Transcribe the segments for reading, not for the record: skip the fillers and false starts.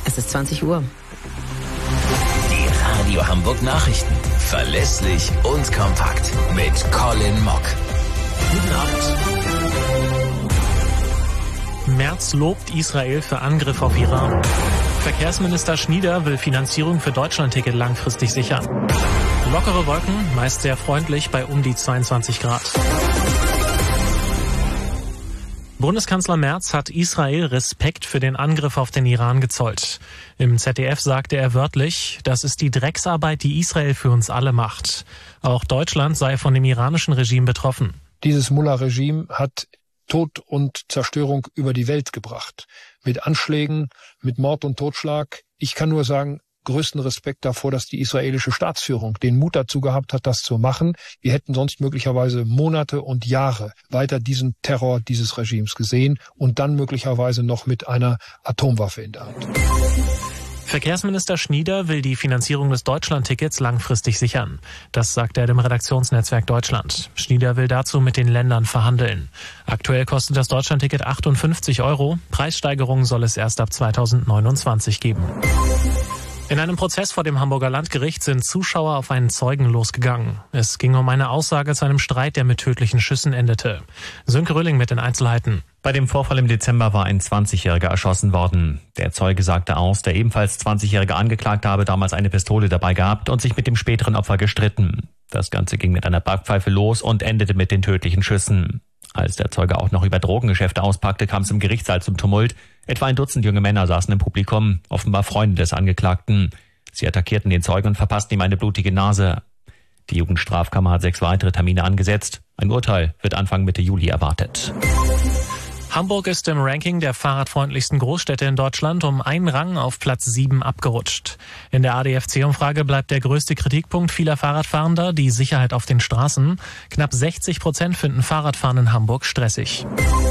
Es ist 20 Uhr. Die Radio Hamburg Nachrichten. Verlässlich und kompakt. Mit Colin Mock. Guten Abend. Merz lobt Israel für Angriff auf Iran. Verkehrsminister Schnieder will Finanzierung für Deutschlandticket langfristig sichern. Lockere Wolken, meist sehr freundlich bei um die 22 Grad. Bundeskanzler Merz hat Israel Respekt für den Angriff auf den Iran gezollt. Im ZDF sagte er wörtlich, das ist die Drecksarbeit, die Israel für uns alle macht. Auch Deutschland sei von dem iranischen Regime betroffen. Dieses Mullah-Regime hat Tod und Zerstörung über die Welt gebracht. Mit Anschlägen, mit Mord und Totschlag. Ich kann nur sagen, größten Respekt davor, dass die israelische Staatsführung den Mut dazu gehabt hat, das zu machen. Wir hätten sonst möglicherweise Monate und Jahre weiter diesen Terror dieses Regimes gesehen und dann möglicherweise noch mit einer Atomwaffe in der Hand. Verkehrsminister Schnieder will die Finanzierung des Deutschlandtickets langfristig sichern. Das sagt er dem Redaktionsnetzwerk Deutschland. Schnieder will dazu mit den Ländern verhandeln. Aktuell kostet das Deutschlandticket 58 €. Preissteigerungen soll es erst ab 2029 geben. In einem Prozess vor dem Hamburger Landgericht sind Zuschauer auf einen Zeugen losgegangen. Es ging um eine Aussage zu einem Streit, der mit tödlichen Schüssen endete. Sönke Röhling mit den Einzelheiten. Bei dem Vorfall im Dezember war ein 20-Jähriger erschossen worden. Der Zeuge sagte aus, der ebenfalls 20-jährige Angeklagte habe damals eine Pistole dabei gehabt und sich mit dem späteren Opfer gestritten. Das Ganze ging mit einer Backpfeife los und endete mit den tödlichen Schüssen. Als der Zeuge auch noch über Drogengeschäfte auspackte, kam es im Gerichtssaal zum Tumult. Etwa ein Dutzend junge Männer saßen im Publikum, offenbar Freunde des Angeklagten. Sie attackierten den Zeugen und verpassten ihm eine blutige Nase. Die Jugendstrafkammer hat 6 weitere Termine angesetzt. Ein Urteil wird Anfang Mitte Juli erwartet. Hamburg ist im Ranking der fahrradfreundlichsten Großstädte in Deutschland um einen Rang auf Platz 7 abgerutscht. In der ADFC-Umfrage bleibt der größte Kritikpunkt vieler Fahrradfahrender die Sicherheit auf den Straßen. Knapp 60% finden Fahrradfahren in Hamburg stressig.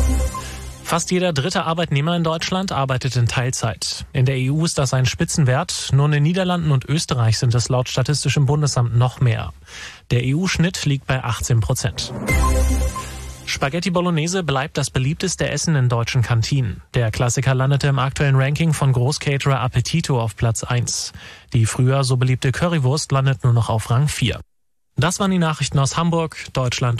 Fast jeder dritte Arbeitnehmer in Deutschland arbeitet in Teilzeit. In der EU ist das ein Spitzenwert. Nur in den Niederlanden und Österreich sind es laut Statistischem Bundesamt noch mehr. Der EU-Schnitt liegt bei 18%. Spaghetti Bolognese bleibt das beliebteste Essen in deutschen Kantinen. Der Klassiker landete im aktuellen Ranking von Großcaterer Appetito auf Platz 1. Die früher so beliebte Currywurst landet nur noch auf Rang 4. Das waren die Nachrichten aus Hamburg, Deutschland